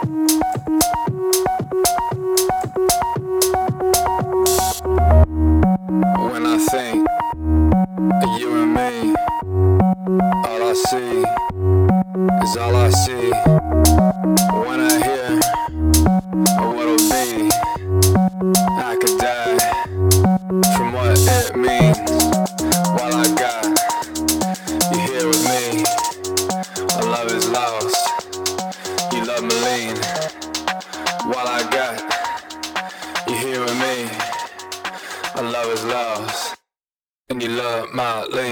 When I think of you and me, all I see is all I see. When I hear of what'll be, I could die from what it means. While I got you here with me, our love is lost, you love me lean. While I got you here with me, our love is lost, and you love my lean.